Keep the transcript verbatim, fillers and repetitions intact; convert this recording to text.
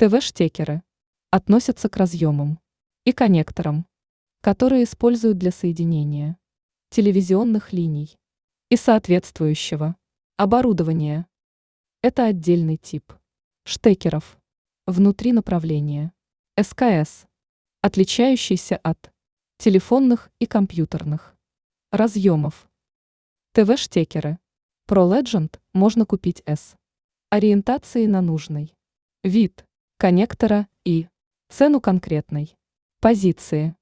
ТВ-штекеры относятся к разъемам и коннекторам, которые используют для соединения телевизионных линий и соответствующего оборудования. Это отдельный тип штекеров внутри направления эс ка эс, отличающийся от телефонных и компьютерных разъемов. ТВ-штекеры Pro Legend можно купить с ориентацией на нужный вид коннектора и цену конкретной позиции.